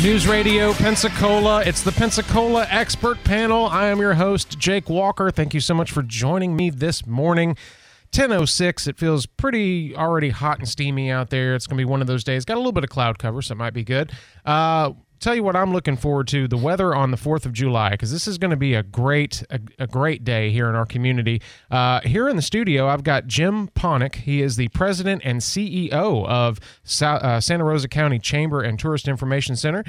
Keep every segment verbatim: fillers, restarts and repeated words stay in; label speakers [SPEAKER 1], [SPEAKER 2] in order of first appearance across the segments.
[SPEAKER 1] News Radio Pensacola. It's the Pensacola Expert Panel. I am your host, Jake Walker. Thank you so much for joining me this morning. ten oh six. It feels pretty already hot and steamy out there. It's going to be one of those days. Got a little bit of cloud cover, so it might be good. Uh, tell you what I'm looking forward to, the weather on the fourth of July, because this is going to be a great a, a great day here in our community. Uh, here in the studio, I've got Jim Ponick. He is the president and C E O of Sa- uh, Santa Rosa County Chamber and Tourist Information Center.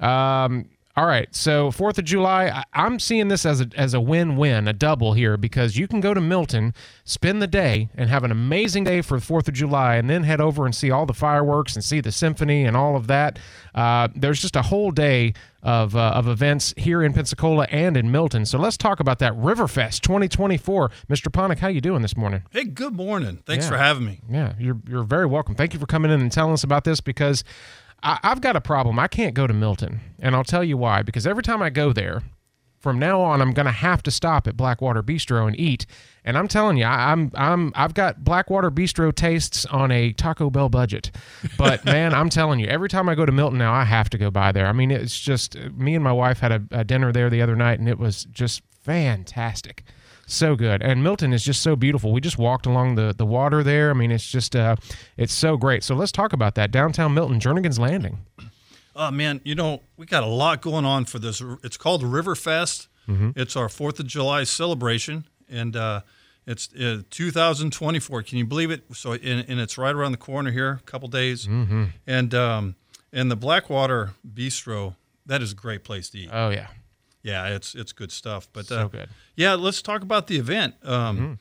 [SPEAKER 1] Um, All right, so fourth of July, I- I'm seeing this as a as a win-win, a double here, because you can go to Milton, spend the day, and have an amazing day for fourth of July, and then head over and see all the fireworks and see the symphony and all of that. Uh, there's just a whole day of uh, of events here in Pensacola and in Milton. So let's talk about that Riverfest twenty twenty-four. Mister Ponick, how you doing this morning?
[SPEAKER 2] Hey, good morning. Thanks
[SPEAKER 1] Yeah.
[SPEAKER 2] for having me.
[SPEAKER 1] Yeah, you're you're very welcome. Thank you for coming in and telling us about this, because I, I've got a problem. I can't go to Milton, and I'll tell you why. Because every time I go there, from now on, I'm going to have to stop at Blackwater Bistro and eat. And I'm telling you, I, I'm I'm I've got Blackwater Bistro tastes on a Taco Bell budget. But man, I'm telling you, every time I go to Milton now, I have to go by there. I mean, it's just, me and my wife had a, a dinner there the other night, and it was just fantastic. So good. And Milton is just so beautiful. We just walked along the, the water there. I mean, it's just, uh, it's so great. So let's talk about that. Downtown Milton, Jernigan's Landing.
[SPEAKER 2] Oh, man, you know, we got a lot going on for this. It's called Riverfest.
[SPEAKER 1] Mm-hmm.
[SPEAKER 2] It's our fourth of July celebration, and uh, it's uh, two thousand twenty-four. Can you believe it? So, and, and it's right around the corner here, a couple days.
[SPEAKER 1] Mm-hmm.
[SPEAKER 2] And, um, and the Blackwater Bistro, that is a great place to eat.
[SPEAKER 1] Oh, yeah.
[SPEAKER 2] Yeah, it's it's good stuff. But
[SPEAKER 1] So
[SPEAKER 2] uh,
[SPEAKER 1] good.
[SPEAKER 2] Yeah, let's talk about the event. Um,
[SPEAKER 1] Mm-hmm.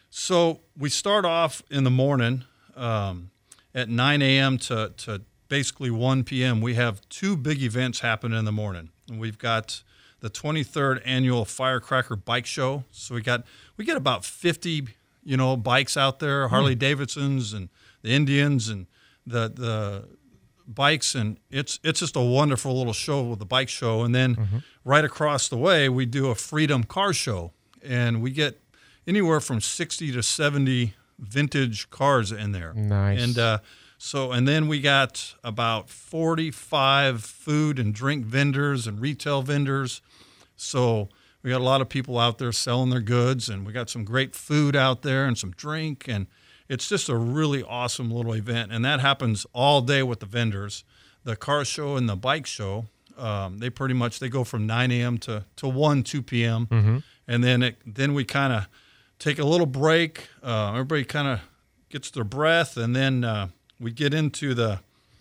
[SPEAKER 2] So we start off in the morning um, at nine a.m. to, to basically one p.m. We have two big events happening in the morning. And we've got the twenty-third annual Firecracker Bike Show. So we got we get about fifty, you know, bikes out there, Harley Davidsons and the Indians and the the bikes, and it's it's just a wonderful little show with the bike show. And then
[SPEAKER 1] Mm-hmm.
[SPEAKER 2] right across the way, we do a Freedom Car Show, and we get anywhere from sixty to seventy vintage cars in there.
[SPEAKER 1] Nice.
[SPEAKER 2] And uh, so, and then we got about forty-five food and drink vendors and retail vendors. So we got a lot of people out there selling their goods, and we got some great food out there and some drink, and it's just a really awesome little event. And that happens all day with the vendors. The car show and the bike show, um, they pretty much, they go from nine a.m. to, to one, two p.m.
[SPEAKER 1] Mm-hmm.
[SPEAKER 2] And then it, then we kind of take a little break. Uh, everybody kind of gets their breath, and then uh, we get into the,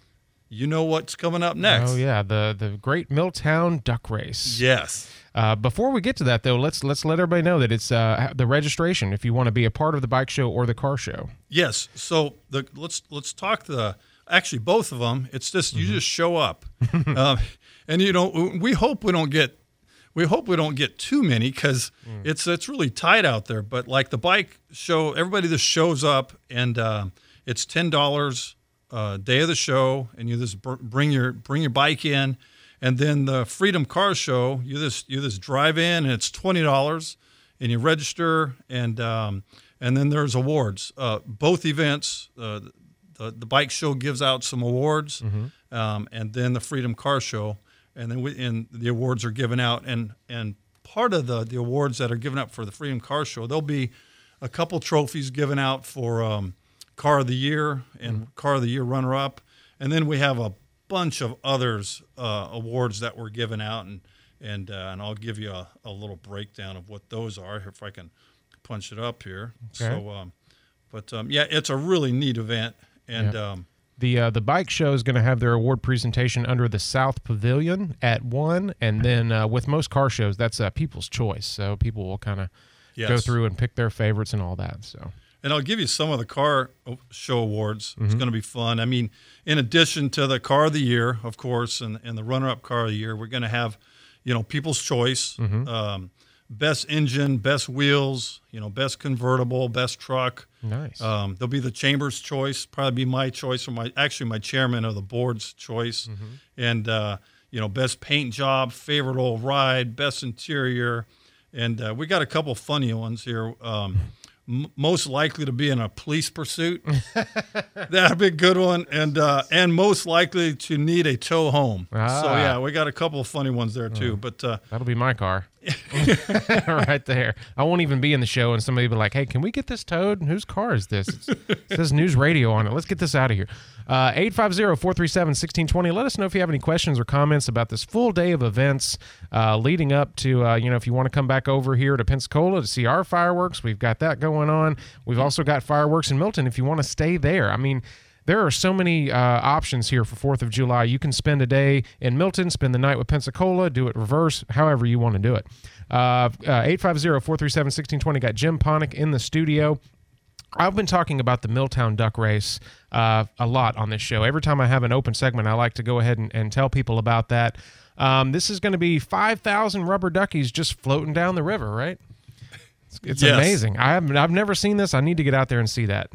[SPEAKER 2] you know what's coming up next.
[SPEAKER 1] Oh, yeah, the the Great Milltown Duck Race.
[SPEAKER 2] Yes.
[SPEAKER 1] Uh, before we get to that, though, let's let's let everybody know that it's uh, the registration if you want to be a part of the bike show or the car show.
[SPEAKER 2] Yes. So the let's let's talk the actually both of them. It's just you just show up, um, and you know we hope we don't get we hope we don't get too many, because
[SPEAKER 1] Mm.
[SPEAKER 2] it's it's really tight out there. But like the bike show, everybody just shows up, and uh, it's ten dollars uh, day of the show, and you just br- bring your bring your bike in. And then the Freedom Car Show, you just you just drive in, and it's twenty dollars, and you register, and um, and then there's awards. Uh, both events, uh, the the bike show gives out some awards,
[SPEAKER 1] Mm-hmm.
[SPEAKER 2] um, and then the Freedom Car Show, and then we and the awards are given out, and and part of the the awards that are given out for the Freedom Car Show, there'll be a couple trophies given out for um, Car of the Year and
[SPEAKER 1] Mm-hmm.
[SPEAKER 2] Car of the Year runner up, and then we have a bunch of others uh, awards that were given out, and and uh, and I'll give you a, a little breakdown of what those are if I can punch it up here.
[SPEAKER 1] Okay.
[SPEAKER 2] So, um, but um, yeah, it's a really neat event, and
[SPEAKER 1] Yeah.
[SPEAKER 2] um,
[SPEAKER 1] The uh, the bike show is going to have their award presentation under the South Pavilion at one, and then uh, with most car shows, that's uh, people's choice. So people will kind of
[SPEAKER 2] yes.
[SPEAKER 1] go through and pick their favorites and all that. So
[SPEAKER 2] And I'll give you some of the car show awards. It's
[SPEAKER 1] Mm-hmm.
[SPEAKER 2] going to be fun. I mean, in addition to the car of the year, of course, and, and the runner-up car of the year, we're going to have, you know, people's choice,
[SPEAKER 1] Mm-hmm.
[SPEAKER 2] um, best engine, best wheels, you know, best convertible, best truck.
[SPEAKER 1] nice.
[SPEAKER 2] Um, there'll be the chamber's choice, probably be my choice, or my actually my chairman of the board's choice,
[SPEAKER 1] Mm-hmm.
[SPEAKER 2] and uh, you know, best paint job, favorite old ride, best interior, and uh, we got a couple funny ones here. Um, m- most likely to be in a police pursuit. That'd be a good one, and uh, and most likely to need a tow home.
[SPEAKER 1] Ah.
[SPEAKER 2] So yeah, we got a couple of funny ones there too. But uh,
[SPEAKER 1] That'll be my car. Right there. I won't even be in the show, and somebody will be like, hey, can we get this towed? Whose car is this? It's, it says News Radio on it. Let's get this out of here. Uh, eight five zero, four three seven, one six two zero. Let us know if you have any questions or comments about this full day of events uh, leading up to, uh, you know, if you want to come back over here to Pensacola to see our fireworks, we've got that going on. We've also got fireworks in Milton if you want to stay there. I mean, there are so many uh, options here for fourth of July. You can spend a day in Milton, spend the night with Pensacola, do it reverse, however you want to do it. Uh, uh, eight five zero, four three seven, one six two zero. Got Jim Ponick in the studio. I've been talking about the Milltown Duck Race uh, a lot on this show. Every time I have an open segment, I like to go ahead and, and tell people about that. Um, this is going to be five thousand rubber duckies just floating down the river, right? It's, it's
[SPEAKER 2] Yes.
[SPEAKER 1] amazing. I have, I've never seen this. I need to get out there and see that.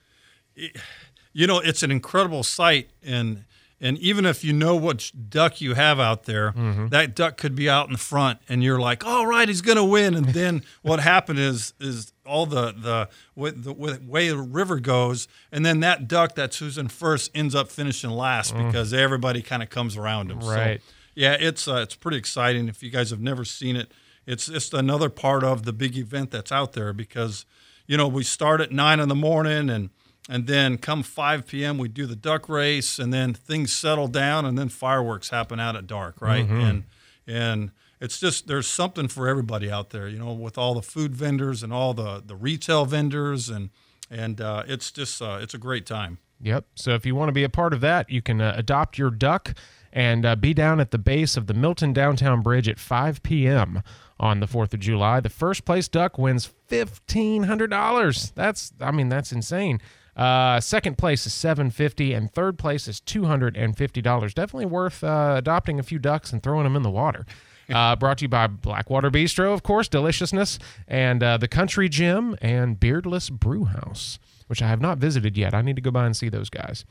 [SPEAKER 2] You know, it's an incredible sight, and and even if you know which duck you have out there, mm-hmm. that duck could be out in the front, and you're like, all right, he's going to win. And then what happened is is all the the, with the with way the river goes, and then that duck that's who's in first ends up finishing last mm. because everybody kind of comes around him.
[SPEAKER 1] Right.
[SPEAKER 2] So, yeah, it's uh, it's pretty exciting. If you guys have never seen it, it's just another part of the big event that's out there because, you know, we start at nine in the morning and. And then come five p.m. we do the duck race, and then things settle down, and then fireworks happen out at dark, right?
[SPEAKER 1] Mm-hmm.
[SPEAKER 2] And and it's just there's something for everybody out there, you know, with all the food vendors and all the, the retail vendors, and and uh, it's just uh, it's a great time.
[SPEAKER 1] Yep. So if you want to be a part of that, you can uh, adopt your duck and uh, be down at the base of the Milton Downtown Bridge at five p.m. on the fourth of July. The first place duck wins fifteen hundred dollars. That's I mean that's insane. Uh, second place is seven hundred fifty dollars, and third place is two hundred fifty dollars. Definitely worth uh, adopting a few ducks and throwing them in the water. Uh, brought to you by Blackwater Bistro, of course, deliciousness, and uh, the Country Gym and Beardless Brew House, which I have not visited yet. I need to go by and see those guys.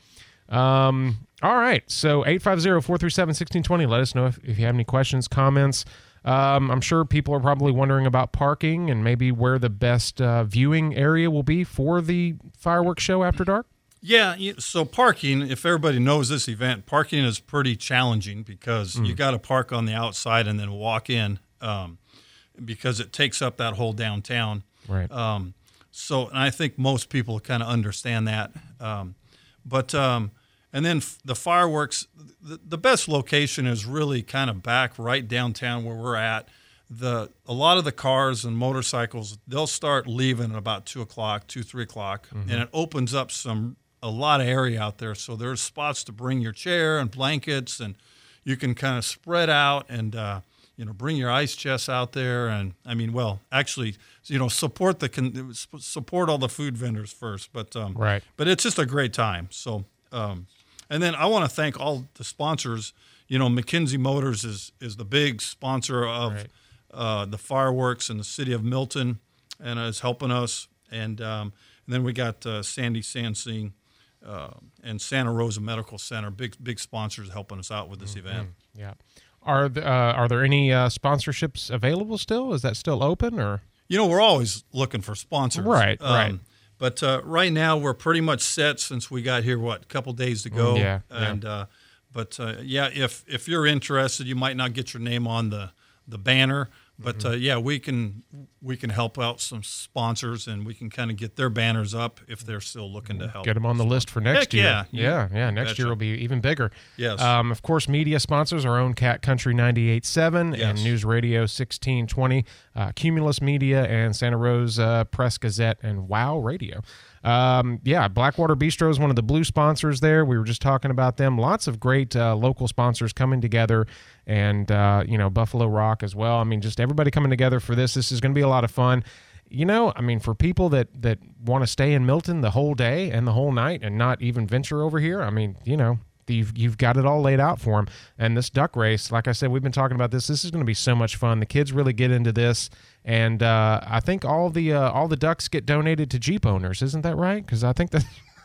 [SPEAKER 1] Um, all right, so eight five zero, four three seven, one six two zero. Let us know if, if you have any questions, comments. Um, I'm sure people are probably wondering about parking and maybe where the best uh, viewing area will be for the fireworks show after dark.
[SPEAKER 2] Yeah, so parking, if everybody knows this event, parking is pretty challenging because mm. you got to park on the outside and then walk in um, because it takes up that whole downtown.
[SPEAKER 1] Right.
[SPEAKER 2] Um, so, and I think most people kind of understand that. Um, but um, and then f- the fireworks, the, the best location is really kind of back right downtown where we're at. The a lot of the cars and motorcycles, they'll start leaving at about two o'clock, two three o'clock, mm-hmm. and it opens up some a lot of area out there. So there's spots to bring your chair and blankets, and you can kind of spread out and uh, you know bring your ice chests out there. And I mean, well, actually, you know, support the con- support all the food vendors first, but um,
[SPEAKER 1] right.
[SPEAKER 2] But it's just a great time. So. Um, And then I want to thank all the sponsors. You know, McKinsey Motors is is the big sponsor of right. uh, the fireworks in the city of Milton, and is helping us. And, um, and then we got uh, Sandy Sansing uh, and Santa Rosa Medical Center, big big sponsors helping us out with this mm-hmm. event.
[SPEAKER 1] Yeah. Are the, uh, are there any uh, sponsorships available still? Is that still open or?
[SPEAKER 2] You know, we're always looking for sponsors.
[SPEAKER 1] Right.
[SPEAKER 2] Um,
[SPEAKER 1] right.
[SPEAKER 2] But uh, right now we're pretty much set since we got here, what, a couple days to go.
[SPEAKER 1] Yeah.
[SPEAKER 2] And
[SPEAKER 1] yeah.
[SPEAKER 2] Uh, but uh, yeah, if if you're interested, you might not get your name on the, the banner, but mm-hmm. uh, yeah, we can we can help out some sponsors, and we can kind of get their banners up if they're still looking to help.
[SPEAKER 1] Get them on the list for next
[SPEAKER 2] Heck
[SPEAKER 1] year.
[SPEAKER 2] Yeah,
[SPEAKER 1] yeah, yeah. Next
[SPEAKER 2] Gotcha.
[SPEAKER 1] year will be even bigger.
[SPEAKER 2] Yes.
[SPEAKER 1] Um, of course, media sponsors our own Cat Country ninety-eight point seven
[SPEAKER 2] yes.
[SPEAKER 1] and News Radio sixteen twenty, uh, Cumulus Media and Santa Rosa Press Gazette and Wow Radio. Um, yeah, Blackwater Bistro is one of the blue sponsors there. We were just talking about them. Lots of great uh, local sponsors coming together, and uh, you know, Buffalo Rock as well. I mean, just everybody coming together for this. This is going to be a lot of fun. You know, I mean, for people that that want to stay in Milton the whole day and the whole night and not even venture over here, I mean, you know, You've, you've got it all laid out for them. And this duck race, like I said, we've been talking about this. This is going to be so much fun. The kids really get into this. And uh, I think all the uh, all the ducks get donated to Jeep owners. Isn't that right? Because I think that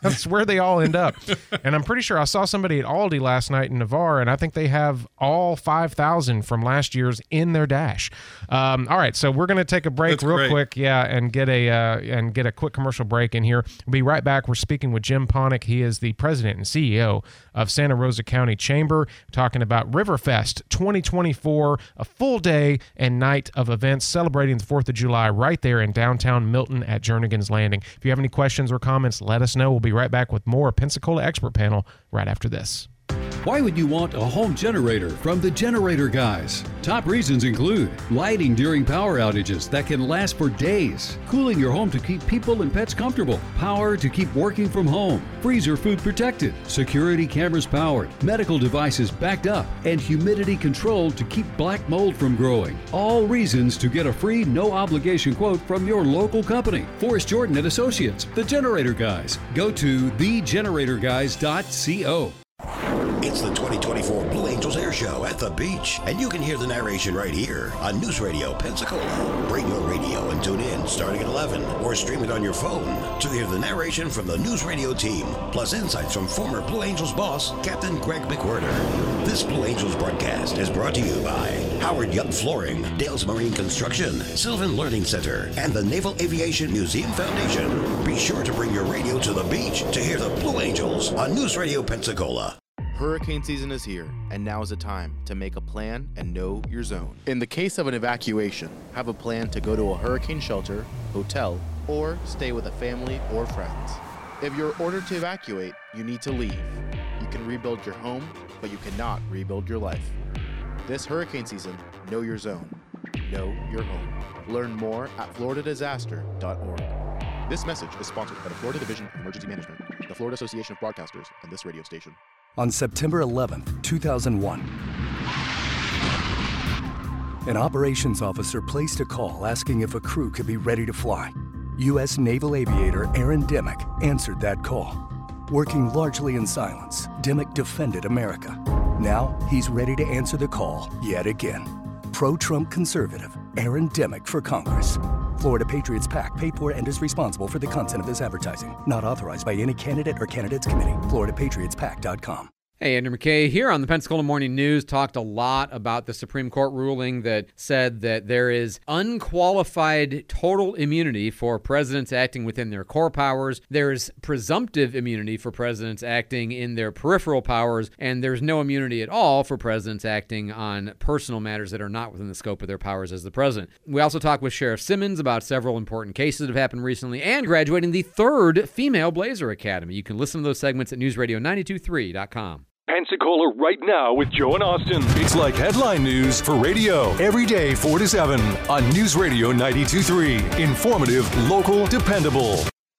[SPEAKER 1] That's where they all end up. And I'm pretty sure I saw somebody at Aldi last night in Navarre, and I think they have all five thousand from last year's in their dash. Um, all right, so we're going to take a break
[SPEAKER 2] That's
[SPEAKER 1] real
[SPEAKER 2] great.
[SPEAKER 1] quick, yeah, and get a uh, and get a quick commercial break in here. We'll be right back. We're speaking with Jim Ponick. He is the president and C E O of Santa Rosa County Chamber, talking about Riverfest twenty twenty-four, a full day and night of events celebrating the fourth of July right there in downtown Milton at Jernigan's Landing. If you have any questions or comments, let us know. We'll be right back with more Pensacola Expert Panel right after this.
[SPEAKER 3] Why would you want a home generator from the Generator Guys? Top reasons include lighting during power outages that can last for days, cooling your home to keep people and pets comfortable, power to keep working from home, freezer food protected, security cameras powered, medical devices backed up, and humidity controlled to keep black mold from growing. All reasons to get a free, no obligation quote from your local company. Forrest Jordan and Associates, the Generator Guys. Go to the generator guys dot co.
[SPEAKER 4] It's the twenty twenty-four Blue Angels Air Show at the beach, and you can hear the narration right here on News Radio Pensacola. Bring your radio and tune in starting at eleven, or stream it on your phone to hear the narration from the News Radio team, plus insights from former Blue Angels boss, Captain Greg McWhirter. This Blue Angels broadcast is brought to you by Howard Young Flooring, Dales Marine Construction, Sylvan Learning Center, and the Naval Aviation Museum Foundation. Be sure to bring your radio to the beach to hear the Blue Angels on News Radio Pensacola.
[SPEAKER 5] Hurricane season is here, and now is the time to make a plan and know your zone. In the case of an evacuation, have a plan to go to a hurricane shelter, hotel, or stay with a family or friends. If you're ordered to evacuate, you need to leave. You can rebuild your home, but you cannot rebuild your life. This hurricane season, know your zone. Know your home. Learn more at florida disaster dot org. This message is sponsored by the Florida Division of Emergency Management, the Florida Association of Broadcasters, and this radio station.
[SPEAKER 6] On September eleventh, two thousand one, an operations officer placed a call asking if a crew could be ready to fly. U S Naval Aviator Aaron Dimick answered that call. Working largely in silence, Dimick defended America. Now he's ready to answer the call yet again. Pro-Trump conservative Aaron Dimick for Congress. Florida Patriots PAC paid for and is responsible for the content of this advertising. Not authorized by any candidate or candidates committee. Florida Patriots Pac dot com.
[SPEAKER 7] Hey, Andrew McKay here on the Pensacola Morning News. Talked a lot about the Supreme Court ruling that said that there is unqualified total immunity for presidents acting within their core powers. There's presumptive immunity for presidents acting in their peripheral powers, and there's no immunity at all for presidents acting on personal matters that are not within the scope of their powers as the president. We also talked with Sheriff Simmons about several important cases that have happened recently and graduating the third Female Blazer Academy. You can listen to those segments at news radio nine two three dot com.
[SPEAKER 8] Pensacola right now with Joe and Austin. It's like headline news for radio. Every day, four to seven on News Radio ninety-two point three. Informative, local, dependable.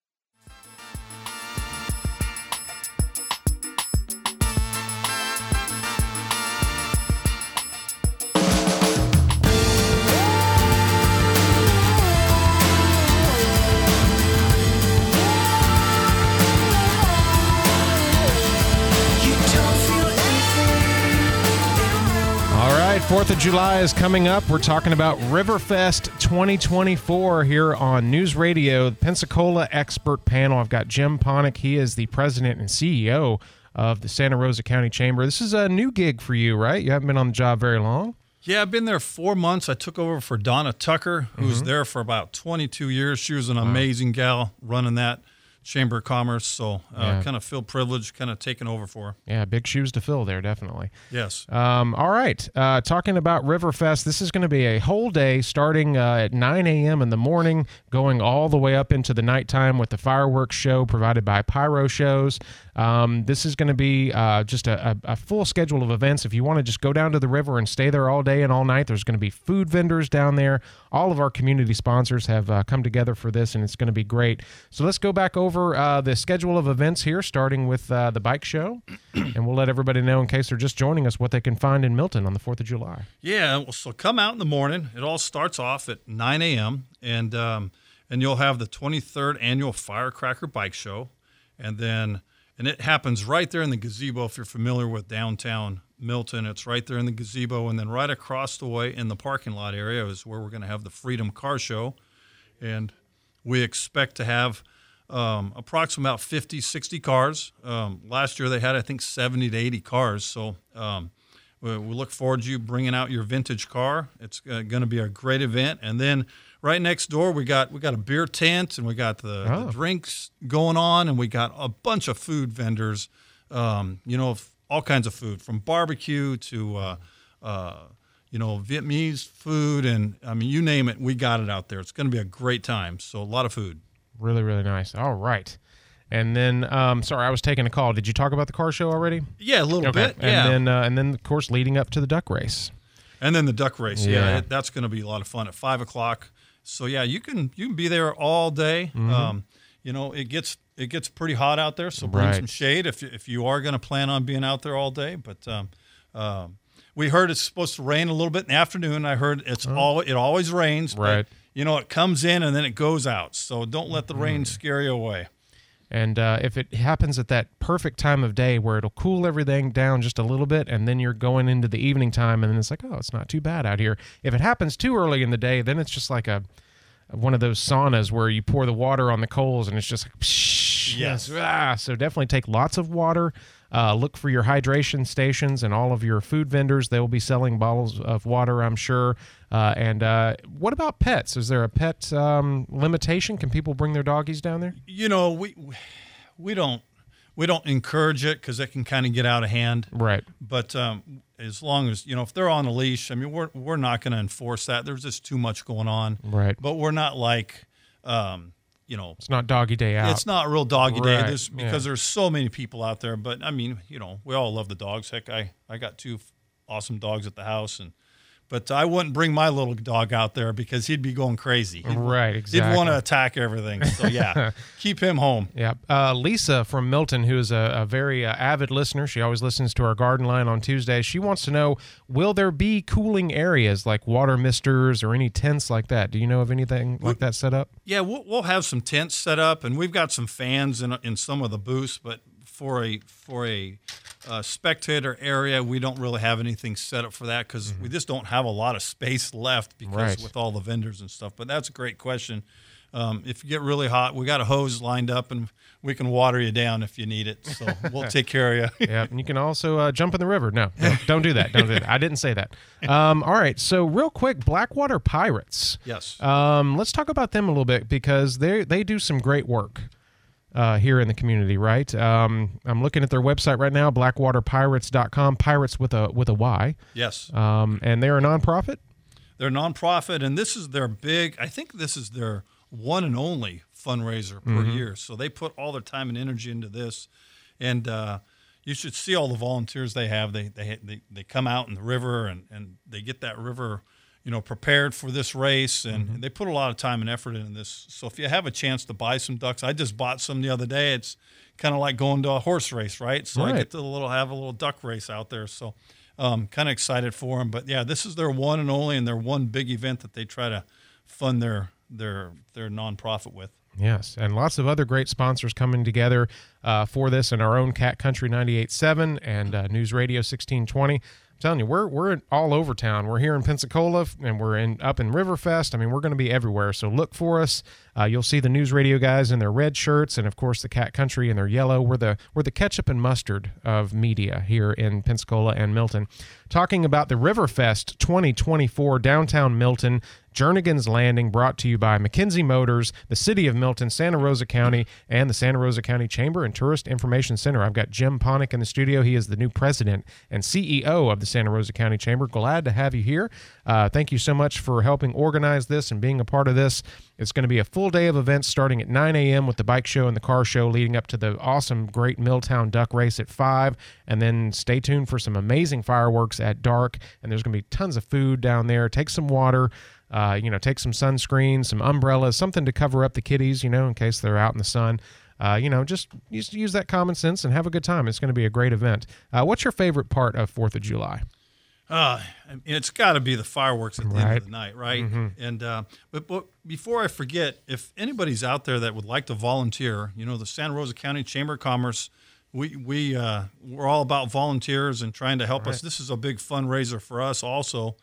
[SPEAKER 1] fourth of July is coming up. We're talking about Riverfest twenty twenty-four here on News Radio, the Pensacola Expert Panel. I've got Jim Ponick. He is the president and C E O of the Santa Rosa County Chamber. This is a new gig for you, right? You haven't been on the job very long.
[SPEAKER 2] Yeah, I've been there four months. I took over for Donna Tucker, who mm-hmm. was there for about twenty-two years. She was an wow. amazing gal running that Chamber of Commerce, so uh, yeah. kind of feel privileged, kind of taking over for her.
[SPEAKER 1] Yeah, big shoes to fill there, definitely.
[SPEAKER 2] Yes.
[SPEAKER 1] Um, all right, uh, talking about Riverfest, this is going to be a whole day starting uh, at nine a.m. in the morning, going all the way up into the nighttime with the fireworks show provided by Pyro Shows. Um, this is going to be uh, just a, a, a full schedule of events. If you want to just go down to the river and stay there all day and all night, there's going to be food vendors down there. All of our community sponsors have uh, come together for this, and it's going to be great. So let's go back over uh, the schedule of events here, starting with uh, the bike show, and we'll let everybody know, in case they're just joining us, what they can find in Milton on the fourth of July.
[SPEAKER 2] Yeah, well, so come out in the morning. It all starts off at nine a.m., and um, and you'll have the twenty-third Annual Firecracker Bike Show, and then and it happens right there in the gazebo. If you're familiar with downtown Milton, it's right there in the gazebo, and then right across the way in the parking lot area is where we're going to have the Freedom Car Show, and we expect to have um, approximately about fifty, sixty cars. Um, last year they had, I think, seventy to eighty cars. So um, we, we look forward to you bringing out your vintage car. It's uh, going to be a great event. And then right next door, we got we got a beer tent, and we got the,
[SPEAKER 1] Oh.
[SPEAKER 2] the drinks going on, and we got a bunch of food vendors, um, you know, f- all kinds of food, from barbecue to, uh, uh, you know, Vietnamese food. And, I mean, you name it, we got it out there. It's going to be a great time. So a lot of food.
[SPEAKER 1] Really, really nice. All right. And then, um, sorry, I was taking a call. Did you talk about the car show already?
[SPEAKER 2] Yeah, a little
[SPEAKER 1] Okay.
[SPEAKER 2] bit.
[SPEAKER 1] And
[SPEAKER 2] Yeah.
[SPEAKER 1] then, uh, and then, of course, leading up to the duck race.
[SPEAKER 2] And then the duck race.
[SPEAKER 1] Yeah.
[SPEAKER 2] Yeah, it, that's going to be a lot of fun at five o'clock. So yeah, you can you can be there all day.
[SPEAKER 1] Mm-hmm.
[SPEAKER 2] Um, you know, it gets it gets pretty hot out there, so bring
[SPEAKER 1] Right.
[SPEAKER 2] some shade if you- if you are going to plan on being out there all day. But um, um, we heard it's supposed to rain a little bit in the afternoon. I heard it's all it always rains. But,
[SPEAKER 1] Right.
[SPEAKER 2] you know, it comes in and then it goes out. So don't let the rain scare you away.
[SPEAKER 1] And uh, if it happens at that perfect time of day where it'll cool everything down just a little bit, and then you're going into the evening time, and then it's like, oh, it's not too bad out here. If it happens too early in the day, then it's just like a one of those saunas where you pour the water on the coals, and it's just like, psh,
[SPEAKER 2] Yes.
[SPEAKER 1] ah. So definitely take lots of water. Uh, look for your hydration stations and all of your food vendors. They will be selling bottles of water, I'm sure. Uh, and uh, what about pets? Is there a pet um, limitation? Can people bring their doggies down there?
[SPEAKER 2] You know, we we don't we don't encourage it because it can kind of get out of hand.
[SPEAKER 1] Right.
[SPEAKER 2] But um, as long as, you know, if they're on a leash, I mean, we're we're not going to enforce that. There's just too much going on.
[SPEAKER 1] Right.
[SPEAKER 2] But we're not like, um, you know,
[SPEAKER 1] It's not doggy day out.
[SPEAKER 2] it's not real doggy day.
[SPEAKER 1] Right,
[SPEAKER 2] There's, because
[SPEAKER 1] yeah.
[SPEAKER 2] there's so many people out there. But, I mean, you know, we all love the dogs. Heck, I, I got two awesome dogs at the house. and But I wouldn't bring my little dog out there because he'd be going crazy. He'd,
[SPEAKER 1] Right, exactly.
[SPEAKER 2] He'd want to attack everything. So, yeah, keep him home.
[SPEAKER 1] Yeah. Uh, Lisa from Milton, who is a, a very uh, avid listener, she always listens to our garden line on Tuesday. She wants to know, will there be cooling areas like water misters or any tents like that? Do you know of anything like that set up?
[SPEAKER 2] Yeah, we'll, we'll have some tents set up, and we've got some fans in in some of the booths. But for a for a uh, spectator area, we don't really have anything set up for that because we just don't have a lot of space left because
[SPEAKER 1] Right.
[SPEAKER 2] with all the vendors and stuff. But that's a great question. Um, if you get really hot, we got a hose lined up, and we can water you down if you need it. So we'll take care of you.
[SPEAKER 1] Yeah. And you can also uh, jump in the river. No, no, don't do that. Don't do that. I didn't say that. Um, all right. So real quick, Blackwater Pirates.
[SPEAKER 2] Yes.
[SPEAKER 1] Um, let's talk about them a little bit because they they do some great work uh, here in the community, right? Um, I'm looking at their website right now, blackwater pirates dot com, pirates with a with a Y.
[SPEAKER 2] Yes.
[SPEAKER 1] Um, and they're a nonprofit?
[SPEAKER 2] They're a nonprofit, and this is their big, I think this is their one and only fundraiser per
[SPEAKER 1] Mm-hmm.
[SPEAKER 2] year. So they put all their time and energy into this. And uh, you should see all the volunteers they have. They they they, they come out in the river, and, and they get that river, you know, prepared for this race. And
[SPEAKER 1] Mm-hmm.
[SPEAKER 2] they put a lot of time and effort into this. So if you have a chance to buy some ducks, I just bought some the other day. It's kind of like going to a horse race, right? So
[SPEAKER 1] Right.
[SPEAKER 2] I get to little have a little duck race out there. So um, kind of excited for them. But yeah, this is their one and only, and their one big event that they try to fund their their their nonprofit with.
[SPEAKER 1] Yes, and lots of other great sponsors coming together uh, for this in our own Cat Country ninety-eight point seven and uh, News Radio sixteen twenty. I'm telling you, we're we're all over town. We're here in Pensacola, and we're in up in Riverfest. I mean, we're going to be everywhere. So look for us. Uh, you'll see the News Radio guys in their red shirts, and of course the Cat Country in their yellow. We're the we're the ketchup and mustard of media here in Pensacola and Milton. Talking about the Riverfest twenty twenty-four downtown Milton. Jernigan's Landing, brought to you by McKenzie Motors, the City of Milton, Santa Rosa County, and the Santa Rosa County Chamber and Tourist Information Center. I've got Jim Ponick in the studio. He is the new president and C E O of the Santa Rosa County Chamber. Glad to have you here. Uh, thank you so much for helping organize this and being a part of this. It's going to be a full day of events starting at nine a.m. with the bike show and the car show, leading up to the awesome, great Milltown Duck Race at five. And then stay tuned for some amazing fireworks at dark. And there's going to be tons of food down there. Take some water. Uh, you know, take some sunscreen, some umbrellas, something to cover up the kiddies, you know, in case they're out in the sun. Uh, you know, just use, use that common sense and have a good time. It's going to be a great event. Uh, what's your favorite part of fourth of July?
[SPEAKER 2] Uh, and it's got to be the fireworks at the end
[SPEAKER 1] Right.
[SPEAKER 2] of the night, right?
[SPEAKER 1] Mm-hmm.
[SPEAKER 2] And uh, but, but before I forget, if anybody's out there that would like to volunteer, you know, the Santa Rosa County Chamber of Commerce, we we uh, we're all about volunteers and trying to help us. This is a big fundraiser for us, also.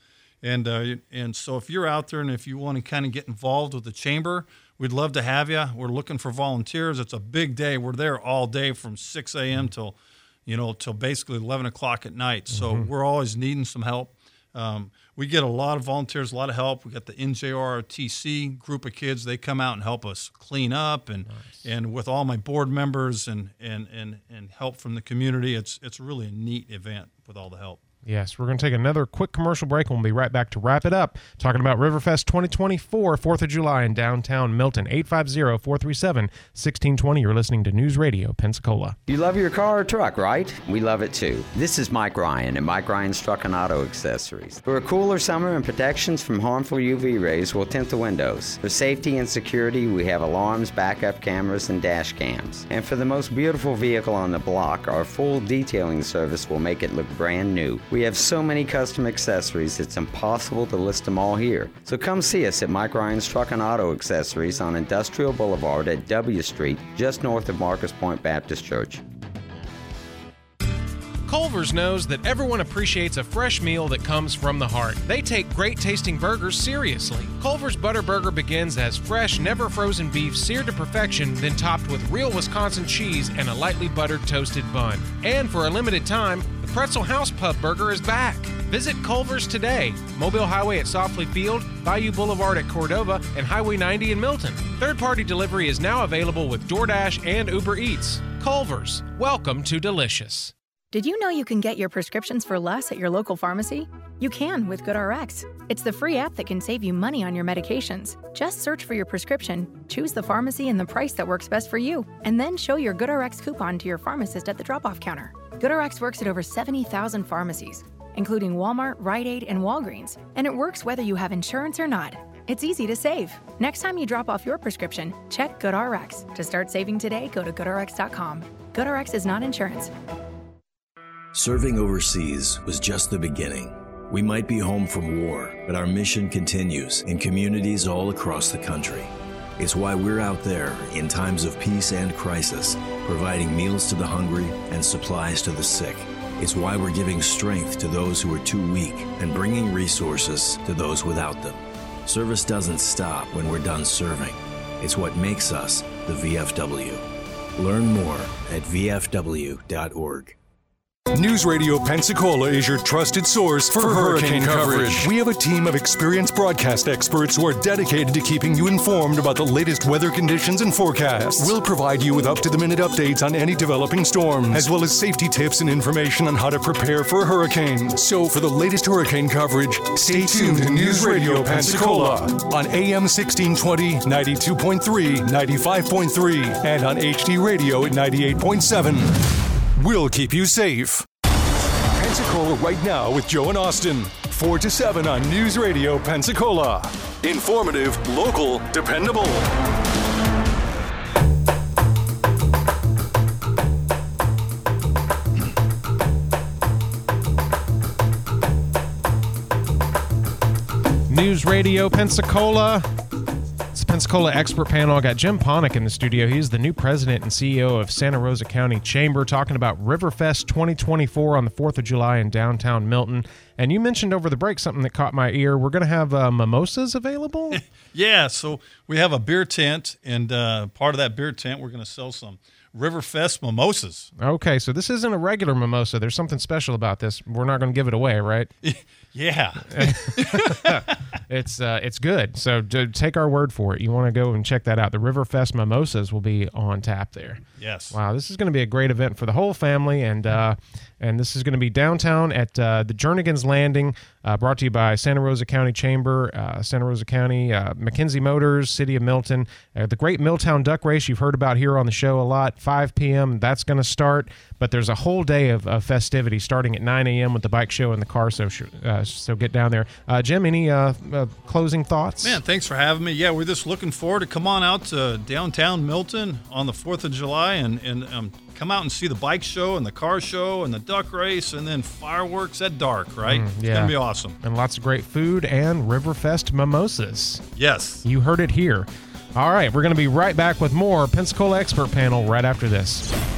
[SPEAKER 2] And uh, and so if you're out there and if you want to kind of get involved with the chamber, we'd love to have you. We're looking for volunteers. It's a big day. We're there all day from six a.m. till, you know, till basically eleven o'clock at night. So mm-hmm. we're always needing some help. Um, we get a lot of volunteers, a lot of help. We got the N J R T C group of kids. They come out and help us clean up, and nice. and with all my board members and, and, and, and help from the community, it's it's really a neat event with all the help.
[SPEAKER 1] Yes, we're going to take another quick commercial break, and we'll be right back to wrap it up, talking about Riverfest twenty twenty-four, fourth of July in downtown Milton. eight five zero, four three seven, one six two zero. You're listening to News Radio Pensacola.
[SPEAKER 9] You love your car or truck, right? We love it too. This is Mike Ryan at Mike Ryan's Truck and Auto Accessories. For a cooler summer and protections from harmful U V rays, we'll tint the windows. For safety and security, we have alarms, backup cameras, and dash cams. And for the most beautiful vehicle on the block, our full detailing service will make it look brand new. We have so many custom accessories, it's impossible to list them all here. So come see us at Mike Ryan's Truck and Auto Accessories on Industrial Boulevard at W Street, just north of Marcus Point Baptist Church.
[SPEAKER 1] Culver's knows that everyone appreciates a fresh meal that comes from the heart. They take great tasting burgers seriously. Culver's Butter Burger begins as fresh, never frozen beef seared to perfection, then topped with real Wisconsin cheese and a lightly buttered toasted bun. And for a limited time, the Pretzel House Pub Burger is back. Visit Culver's today. Mobile Highway at Softly Field, Bayou Boulevard at Cordova, and Highway ninety in Milton. Third-party delivery is now available with DoorDash and Uber Eats. Culver's, welcome to delicious.
[SPEAKER 10] Did you know you can get your prescriptions for less at your local pharmacy? You can with GoodRx. It's the free app that can save you money on your medications. Just search for your prescription, choose the pharmacy and the price that works best for you, and then show your GoodRx coupon to your pharmacist at the drop-off counter. GoodRx works at over seventy thousand pharmacies, including Walmart, Rite Aid, and Walgreens, and it works whether you have insurance or not. It's easy to save. Next time you drop off your prescription, check GoodRx. To start saving today, go to good r x dot com. GoodRx is not insurance.
[SPEAKER 11] Serving overseas was just the beginning. We might be home from war, but our mission continues in communities all across the country. It's why we're out there in times of peace and crisis, providing meals to the hungry and supplies to the sick. It's why we're giving strength to those who are too weak and bringing resources to those without them. Service doesn't stop when we're done serving. It's what makes us the V F W. Learn more at v f w dot org.
[SPEAKER 8] News Radio Pensacola is your trusted source for, for hurricane, hurricane coverage. coverage. We have a team of experienced broadcast experts who are dedicated to keeping you informed about the latest weather conditions and forecasts. We'll provide you with up-to-the-minute updates on any developing storms, as well as safety tips and information on how to prepare for a hurricane. So for the latest hurricane coverage, stay tuned to News Radio Pensacola on A M sixteen twenty, ninety-two point three, ninety-five point three, and on H D Radio at ninety-eight point seven. We'll keep you safe. Pensacola right now with Joe and Austin. four to seven on News Radio Pensacola. Informative, local, dependable.
[SPEAKER 1] News Radio Pensacola. It's the Pensacola Expert Panel. I got Jim Ponick in the studio. He's the new president and C E O of Santa Rosa County Chamber, talking about Riverfest twenty twenty-four on the fourth of July in downtown Milton. And you mentioned over the break something that caught my ear. We're going to have uh, mimosas available?
[SPEAKER 2] Yeah, so we have a beer tent, and uh, part of that beer tent, we're going to sell some Riverfest mimosas.
[SPEAKER 1] Okay, so this isn't a regular mimosa. There's something special about this. We're not going to give it away, right?
[SPEAKER 2] Yeah.
[SPEAKER 1] It's uh, it's good. So to take our word for it. You want to go and check that out. The Riverfest mimosas will be on tap there.
[SPEAKER 2] Yes.
[SPEAKER 1] Wow, this is going to be a great event for the whole family, and uh, and this is going to be downtown at uh, the Jernigan's Landing, uh, brought to you by Santa Rosa County Chamber, uh, Santa Rosa County, uh, McKenzie Motors, City of Milton, uh, the Great Milltown Duck Race you've heard about here on the show a lot. five p.m. That's going to start, but there's a whole day of, of festivity starting at nine a.m. with the bike show and the car show. Uh, so get down there. Uh, Jim, any uh, uh, closing thoughts?
[SPEAKER 2] Man, thanks for having me. Yeah, we're just looking forward to come on out to downtown Milton on the fourth of July and, and um, come out and see the bike show and the car show and the duck race and then fireworks at dark, right?
[SPEAKER 1] Mm,
[SPEAKER 2] it's
[SPEAKER 1] yeah.
[SPEAKER 2] going to be awesome.
[SPEAKER 1] And lots of great food and Riverfest mimosas.
[SPEAKER 2] Yes.
[SPEAKER 1] You heard it here. All right, we're going to be right back with more Pensacola Expert Panel right after this.